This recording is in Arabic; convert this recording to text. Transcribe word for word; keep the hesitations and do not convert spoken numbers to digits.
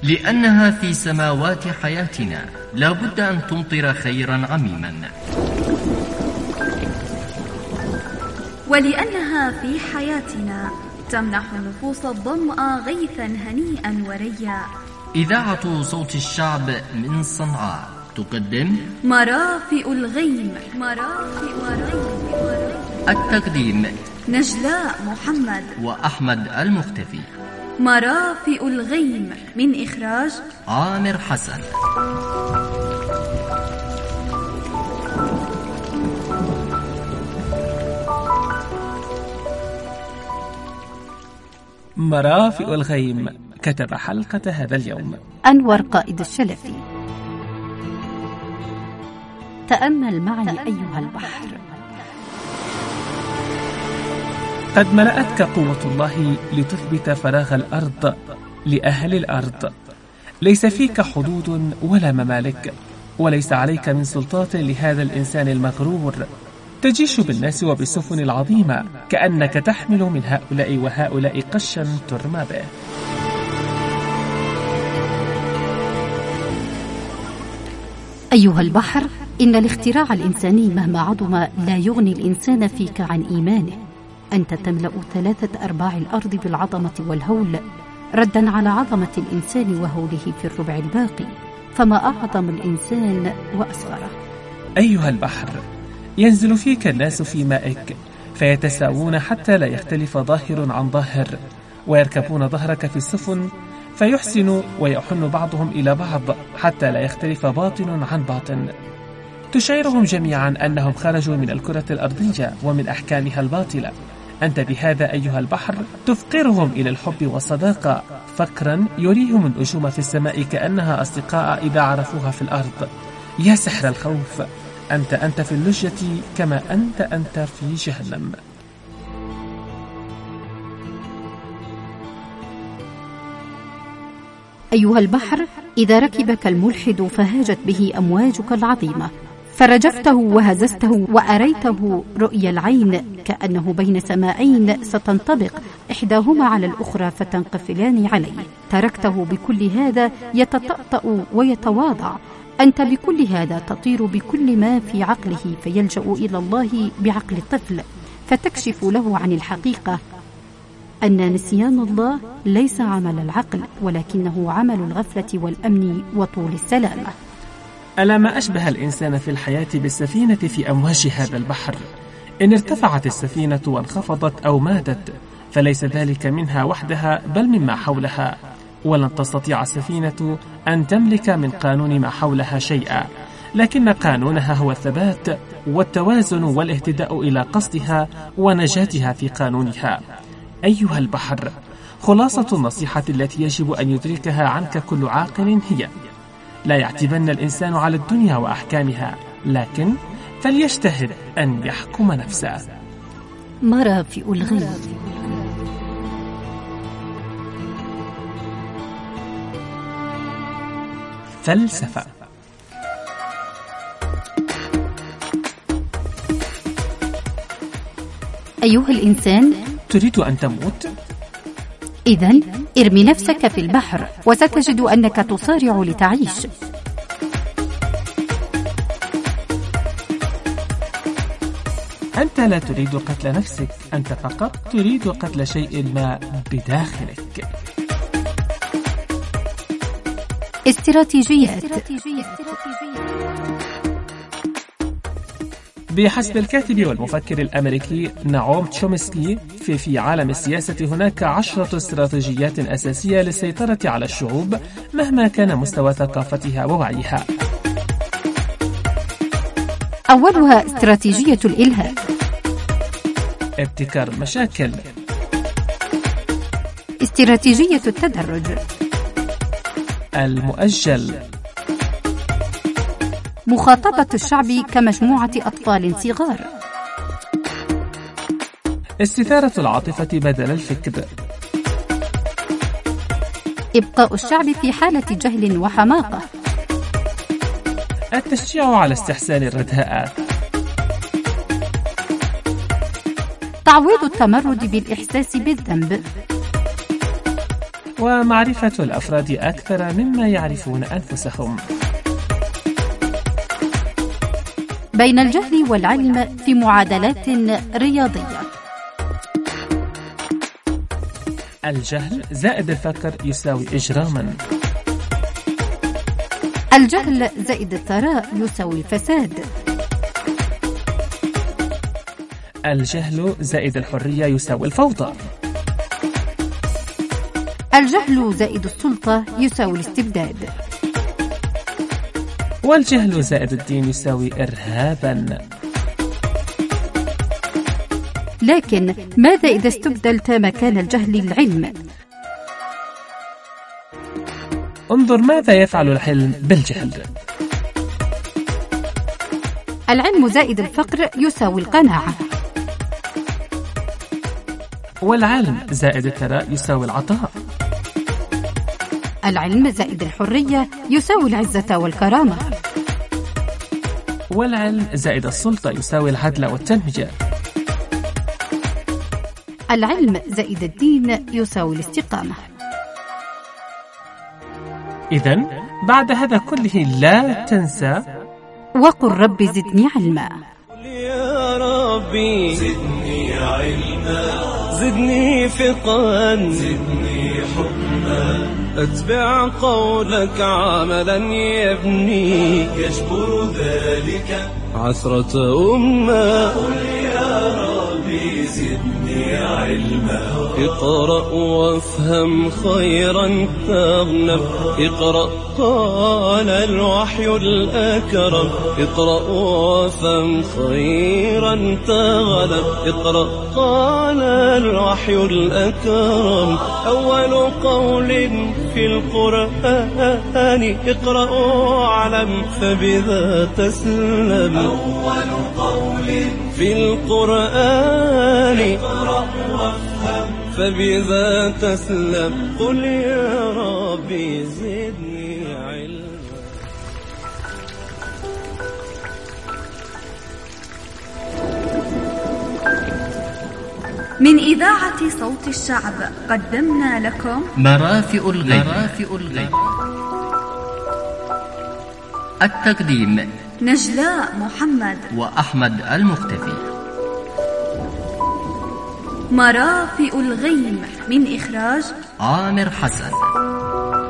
لأنها في سماوات حياتنا لا بد أن تمطر خيرا عميما، ولأنها في حياتنا تمنح نفوس الظمأ غيثا هنيئا وريا. إذاعة صوت الشعب من صنعاء تقدم مرافئ الغيم. مرافئ الغيم. التقديم نجلاء محمد وأحمد المختفي. مرافئ الغيم من إخراج عامر حسن. مرافئ الغيم كتب حلقة هذا اليوم أنور قائد الشلفي. تأمل معي أيها البحر. قد ملأتك قوة الله لتثبت فراغ الأرض لأهل الأرض. ليس فيك حدود ولا ممالك، وليس عليك من سلطات لهذا الإنسان المغرور. تجيش بالناس وبالسفن العظيمة كأنك تحمل من هؤلاء وهؤلاء قشا ترمى به. أيها البحر، إن الاختراع الإنساني مهما عظم لا يغني الإنسان فيك عن إيمانه. أنت تملأ ثلاثة أرباع الأرض بالعظمة والهول، ردا على عظمة الإنسان وهوله في الربع الباقي، فما أعظم الإنسان وأصغره. أيها البحر، ينزل فيك الناس في مائك فيتساوون حتى لا يختلف ظاهر عن ظاهر، ويركبون ظهرك في السفن فيحسن ويحن بعضهم إلى بعض حتى لا يختلف باطن عن باطن. تشعرهم جميعا أنهم خرجوا من الكرة الأرضية ومن أحكامها الباطلة. أنت بهذا أيها البحر تفقرهم إلى الحب والصداقة، فقرا يريهم النجوم في السماء كأنها أصدقاء إذا عرفوها في الأرض. يا سحر الخوف، أنت أنت في اللجة كما أنت أنت في جهنم. أيها البحر، إذا ركبك الملحد فهاجت به أمواجك العظيمة، فرجفته وهززته وأريته رؤيا العين كأنه بين سماعين ستنطبق إحداهما على الأخرى فتنقفلان عليه. تركته بكل هذا يتطأطأ ويتواضع. أنت بكل هذا تطير بكل ما في عقله، فيلجأ إلى الله بعقل الطفل، فتكشف له عن الحقيقة أن نسيان الله ليس عمل العقل، ولكنه عمل الغفلة والأمن وطول السلامة. ألا ما أشبه الإنسان في الحياة بالسفينة في أمواج هذا البحر. إن ارتفعت السفينة وانخفضت أو مادت فليس ذلك منها وحدها بل مما حولها، ولن تستطيع السفينة أن تملك من قانون ما حولها شيئا، لكن قانونها هو الثبات والتوازن والاهتداء إلى قصدها ونجاتها في قانونها. أيها البحر، خلاصة النصيحة التي يجب أن يدركها عنك كل عاقل هي: لا يعتبن الإنسان على الدنيا وأحكامها، لكن فليجتهد أن يحكم نفسه. مرافئ الغيم. فلسفة. أيها الإنسان، تريد أن تموت؟ إذن ارمي نفسك في البحر وستجد أنك تصارع لتعيش. أنت لا تريد قتل نفسك، أنت فقط تريد قتل شيء ما بداخلك. استراتيجيات. بحسب الكاتب والمفكر الأمريكي نعوم تشومسكي، في في عالم السياسة هناك عشرة استراتيجيات أساسية للسيطرة على الشعوب مهما كان مستوى ثقافتها ووعيها. أولها استراتيجية الإلهاء، ابتكار المشاكل. استراتيجية التدرج، المؤجل. مخاطبة الشعب كمجموعة أطفال صغار، استثارة العاطفة بدل الفكر، إبقاء الشعب في حالة جهل وحماقة، التشجيع على استحسان الرداءات، تعويض التمرد بالإحساس بالذنب، ومعرفة الأفراد أكثر مما يعرفون أنفسهم. بين الجهل والعلم في معادلات رياضية. الجهل زائد الفقر يساوي إجراما. الجهل زائد الثراء يساوي الفساد. الجهل زائد الحرية يساوي الفوضى. الجهل زائد السلطة يساوي الاستبداد. والجهل زائد الدين يساوي إرهابا. لكن ماذا إذا استبدلت مكان الجهل العلم؟ انظر ماذا يفعل الحلم بالجهل. العلم زائد الفقر يساوي القناعة. والعلم زائد الثراء يساوي العطاء. العلم زائد الحرية يساوي العزة والكرامة. والعلم زائد السلطة يساوي العدل والتنمية. العلم زائد الدين يساوي الاستقامة. إذن بعد هذا كله لا تنسى وقل رب زدني علما. يا ربي زدني علما، زدني فقها، زدني حكما، أتبع قولك عملا يبني، يجبر ذلك عثرة أمة. قل يا ربي زدني علما، اقرأ وافهم خيرا تغنم، اقرأ قال الوحي الأكرم، اقرأ وافهم خيرا تغنم، اقرأ قال الوحي الأكرم. أول قول في القرآن اقرأ واعلم فبذا تسلم. أول قول في القرآن اقرأ وافهم فبذا تسلم. قل يا ربي زدني علما. من إذاعة صوت الشعب قدمنا لكم مرافئ الغيب. مرافئ الغيب. التقديم نجلاء محمد وأحمد المختفي. مرافئ الغيم من إخراج عامر حسن.